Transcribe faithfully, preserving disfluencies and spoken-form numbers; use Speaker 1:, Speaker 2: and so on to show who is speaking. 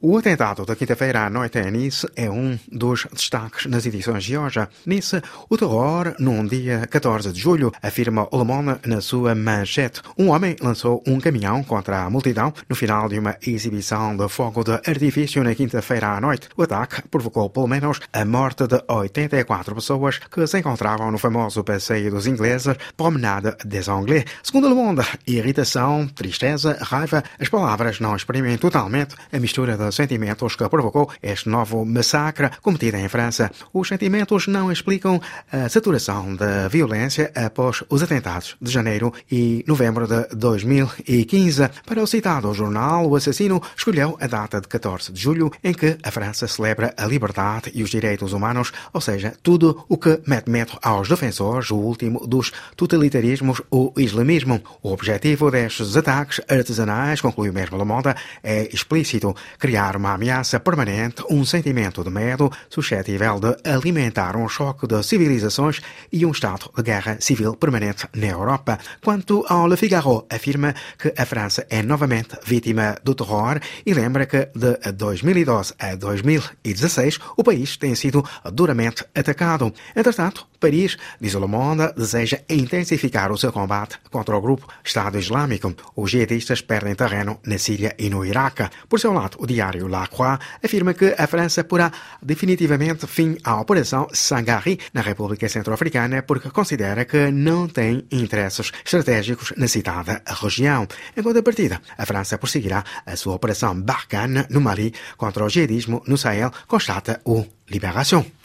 Speaker 1: O atentado da quinta-feira à noite em Nice é um dos destaques nas edições de hoje. Nice, o terror num dia catorze de julho, afirma o Le Monde na sua manchete. Um homem lançou um caminhão contra a multidão no final de uma exibição de fogo de artifício na quinta-feira à noite. O ataque provocou pelo menos a morte de oitenta e quatro pessoas que se encontravam no famoso passeio dos ingleses, Promenade des Anglais. Segundo o Le Monde, irritação, tristeza, raiva, as palavras não exprimem totalmente a mistura de sentimentos que provocou este novo massacre cometido em França. Os sentimentos não explicam a saturação da violência após os atentados de janeiro e novembro de dois mil e quinze. Para o citado jornal, o assassino escolheu a data de catorze de julho, em que a França celebra a liberdade e os direitos humanos, ou seja, tudo o que mete medo aos defensores, o último dos totalitarismos, o islamismo. O objetivo destes ataques artesanais, conclui mesmo Le Monde, é explícito: criar uma ameaça permanente, um sentimento de medo suscetível de alimentar um choque de civilizações e um estado de guerra civil permanente na Europa. Quanto ao Le Figaro, afirma que a França é novamente vítima do terror e lembra que de dois mil e doze a dois mil e dezasseis o país tem sido duramente atacado. Entretanto, Paris, diz o Le Monde, deseja intensificar o seu combate contra o grupo Estado Islâmico. Os jihadistas perdem terreno na Síria e no Iraque. Por seu lado, o diário La Croix afirma que a França porá definitivamente fim à Operação Sangaré na República Centro-Africana porque considera que não tem interesses estratégicos na citada região. Em contrapartida, a França prosseguirá a sua Operação Barkhane no Mali contra o jihadismo no Sahel, constata o Libération.